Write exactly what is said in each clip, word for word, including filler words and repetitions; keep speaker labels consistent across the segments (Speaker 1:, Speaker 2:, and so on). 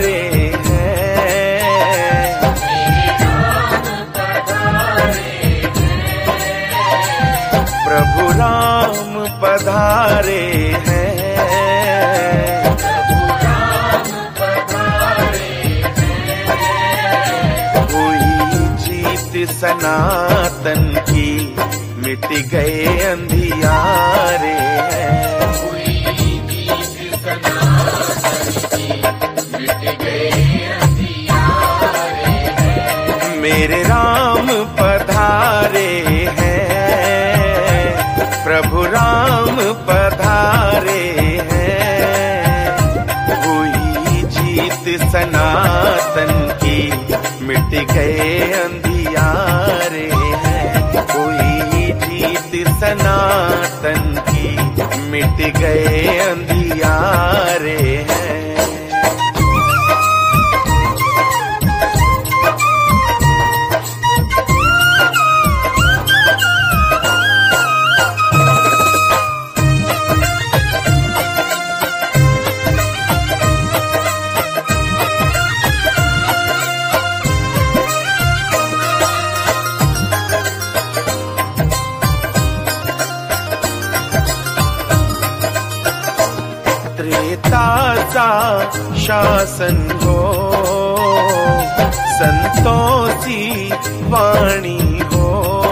Speaker 1: पधारे हैं, प्रभु राम पधारे हैं, हुई जीत सनातन की, मिट गए अंधियारे हैं, मेरे राम पधारे हैं, प्रभु राम पधारे हैं, हुई जीत सनातन की, मिट गए अंधियारे हैं, हुई जीत सनातन की, मिट गए अंधियारे हैं। त्रेता सा शासन हो, संतों सी वाणी हो,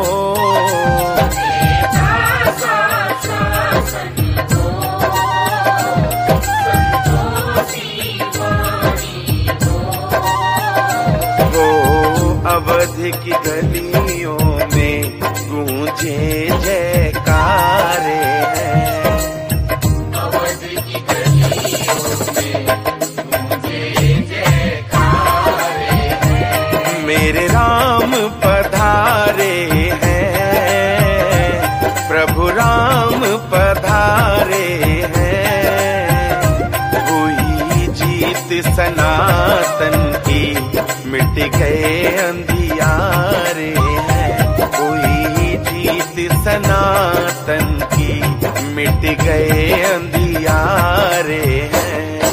Speaker 1: त्रेता सा शासन हो, संतों सी वाणी हो, वो अवध की गलियों में गूंजे जयकारे हैं, मेरे राम पधारे हैं, प्रभु राम पधारे हैं, हुई जीत सनातन की, मिट गए अंधियारे हैं, हुई जीत सनातन की, मिट गए अंधियारे हैं।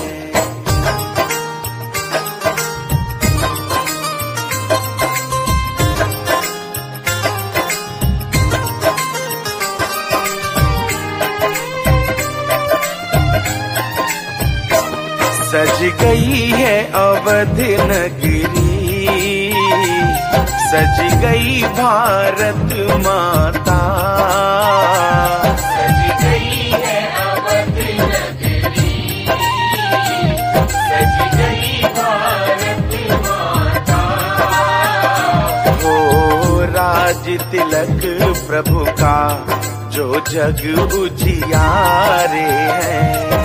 Speaker 1: सज गई है अवध नगरी, सज गई भारत माता, सज गई है अवध नगरी, सज गई भारत माता, हो राज तिलक प्रभु का, जो जग उजियारे हैं,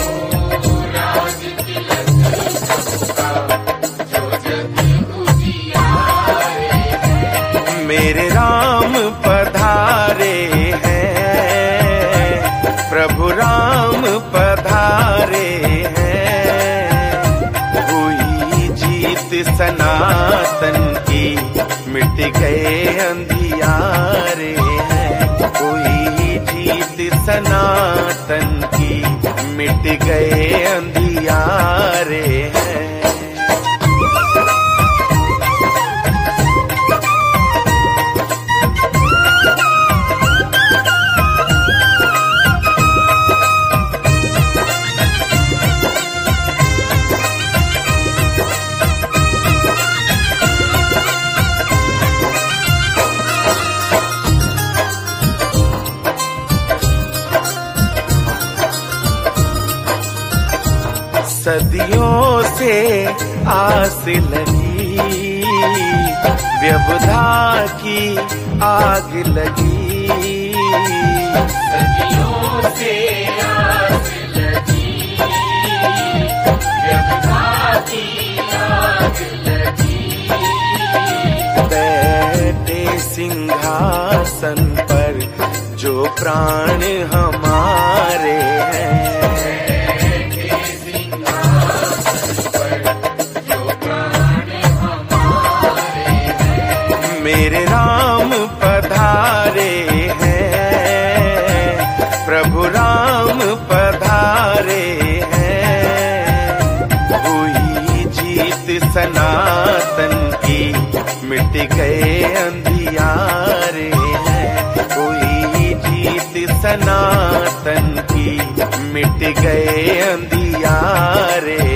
Speaker 1: मेरे राम पधारे हैं, प्रभु राम पधारे हैं, हुई जीत सनातन की, मिट गए अंधियारे हैं, हुई जीत सनातन की, मिट गए अंधियारे हैं। सदियों से आस लगी, व्यवधा की आग लगी, सदियों से आस लगी, व्यवधा की आग लगी, बैठे सिंहासन पर जो प्राण हमारे हैं, मेरे राम पधारे हैं, प्रभु राम पधारे हैं, हुई जीत मिट गए अंधियारे हैं। कोई जीत सनातन की, मिट गए अंधियारे